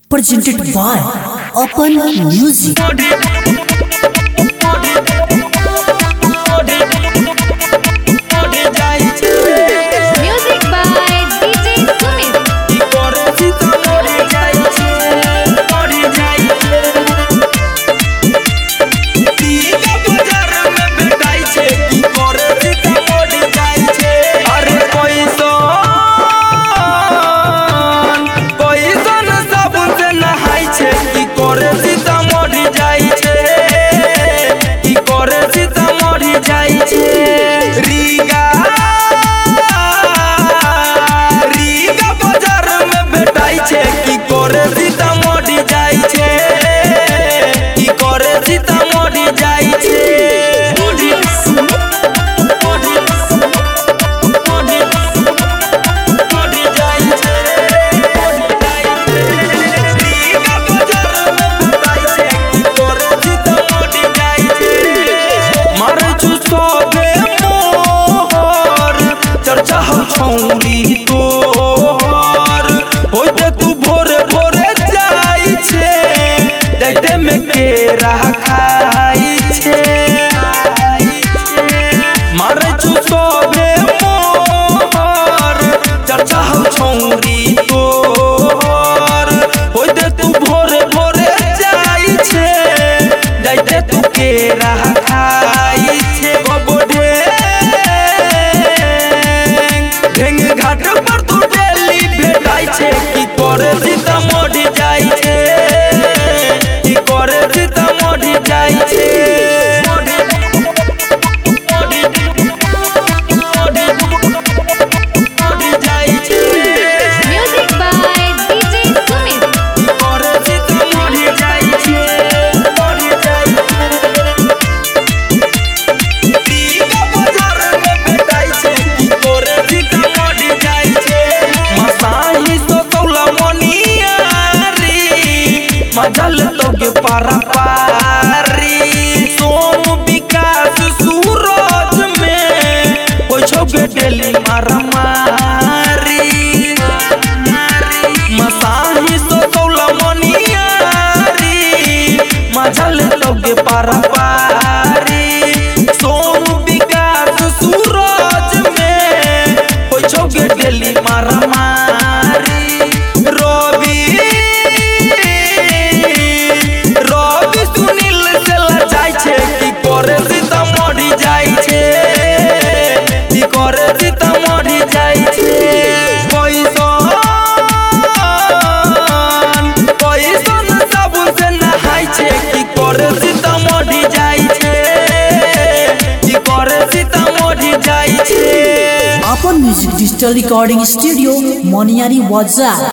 presented by Open Music. Music by DJ Sumit. मारे चुसोबे मोर चर्चा हो छौरी तोर होइते तू भोरे भोरे जाई छे जाइते तू केरा खाई छे गोबोडे ढेंग घाट पर तू डेली भेटाई छे की तोरे सीता मोड़ी जाई छे की करे सीता मोड़ी जाई छे मजल लोग पारा पारी सोम विकास सूरज में कोई छोगे डेली मारा मारी मसाही सो कौला मनियारी मजल लोग पारा पारी सोम विकास सूरज में कोई छोगे डेली मारा मारी Open Music Digital Recording Studio, Moniari Waza.